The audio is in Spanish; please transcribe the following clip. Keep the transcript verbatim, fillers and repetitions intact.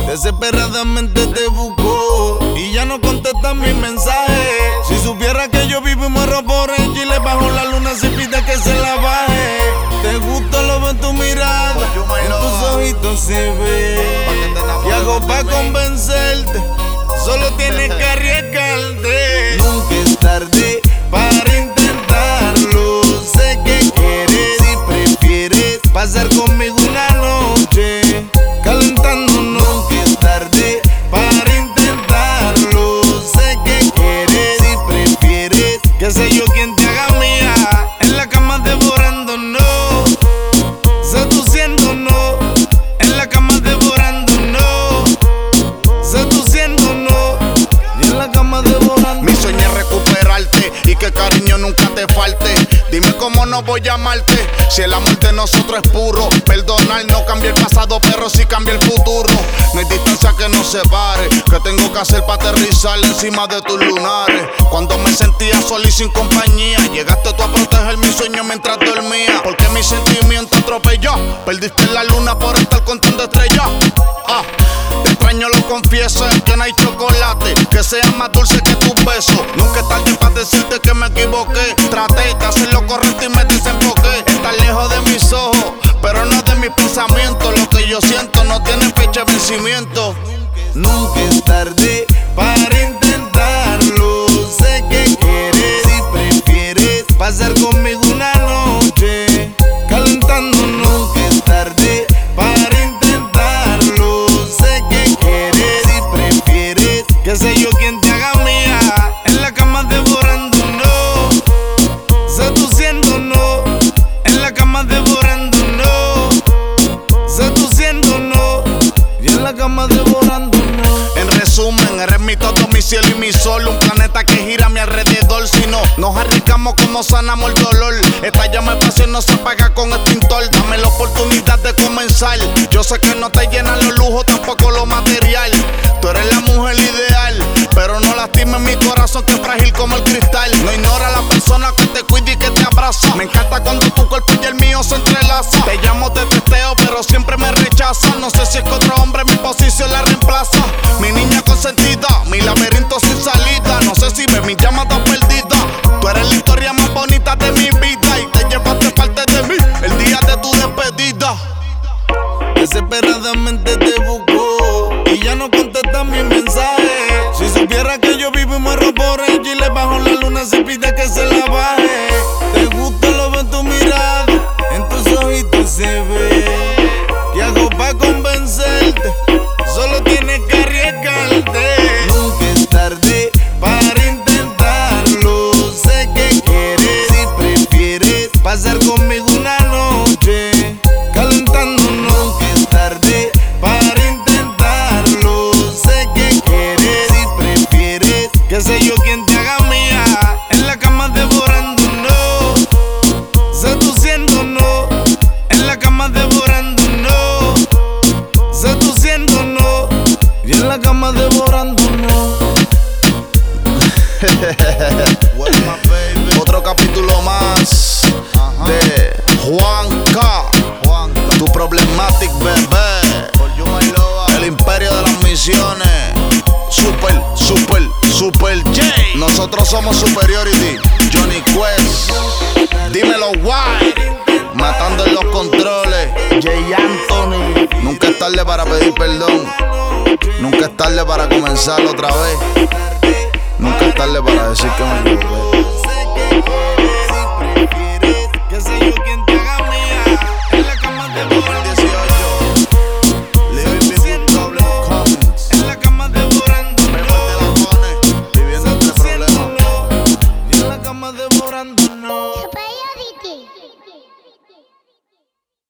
Desesperadamente te busco y ya no contestas mis mensajes. Si supiera que yo vivo y muero por el chile bajo la luna, si pide que se la baje. Te gusto, lo veo en tu mirada, en tus ojitos se ve. ¿Qué hago pa' convencerte? Solo tienes que arriesgarte. Nunca es tarde para intentarlo. Sé que quieres y prefieres pasar conmigo una noche calentándonos. Nunca es tarde para intentarlo. Sé que quieres y prefieres que sea yo quien te haga mía. En la cama devorándonos, seduciéndonos. En la cama devorándonos, seduciéndonos. Y en la cama devorándonos. Mi sueño es recuperarte y que cariño nunca te falte. Dime cómo no voy a amarte si el amor de nosotros es puro. Perdonar no cambia el pasado, pero sí cambia el futuro. No hay distancia que nos separe, que tengo que hacer para aterrizar encima de tus lunares. Cuando me sentía solo y sin compañía, llegaste tú a proteger mi sueño mientras dormía. Porque mi sentimiento atropelló, perdiste la luna por estar contando estrellas. Ah, te extraño, lo confieso, es que no hay chocolate que sea más dulce que tus besos. Nunca es tarde para decirte que me equivoqué. Traté de hacer lo correcto y me desenfoqué. Estás lejos de mis ojos, pero no de mis pensamientos. Lo que yo siento no tiene fecha de vencimiento. Nunca es tarde para intentarlo. Sé que quieres y prefieres pasar conmigo una noche calentándonos. Nunca es tarde para intentarlo. Sé que quieres y prefieres que sea yo quien te haga mía. En la cama devorándonos, seduciéndonos. En la cama devorándonos, seduciéndonos. Y en la cama devorándonos. En resumen, eres mi todo, mi cielo y mi sol. Un planeta que gira a mi alrededor. Si no nos arriesgamos, como sanamos el dolor. Esta llama de pasión no se apaga con extintor. Dame la oportunidad de comenzar. Yo sé que no te llenan los lujos, tampoco lo material. Tú eres la mujer ideal, pero no lastimes mi corazón, que es frágil como el cristal. No ignora a la persona que te cuida y que te abraza. Me encanta cuando tu cuerpo y el mío se entrelaza. Te llamo, te testeo, pero siempre me rechaza. No sé si es que otro hombre mi posición la reemplaza. Mi niña consentida, mi laberinto sin salida. No sé si ves mi llama tan perdida. Tú eres la historia más bonita de mi vida y te llevaste parte de mí el día de tu despedida. Desesperadamente te busco y ya no contestas mis mensajes. Si supiera que yo vivo y muero por el chile bajo la luna, si pide que se la baje. Te gusta, lo veo en tu mirada, en tus ojitos se ve. ¿Qué hago pa' convencerte? Solo tienes que arriesgarte. Nunca es tarde para intentarlo. Sé que quieres y prefieres pasar conmigo una noche calentándonos. Nunca es tarde para intentarlo. Sé que quieres y prefieres que sea yo quien te haga mía. En la cama devorándonos, seduciéndonos. En la cama devorándonos, seduciéndonos. Y en la cama devorándonos. Otro capítulo más de Juanca, tu problematic bebé. El imperio de las misiones. Super, super, super J. Nosotros somos Superiority. Johnny Quest. Dímelo, why. Matando en los controles. Jay Anthony. Nunca es tarde para pedir perdón. Nunca es tarde para comenzar otra vez. Nunca es tarde para decir que me equivoqué.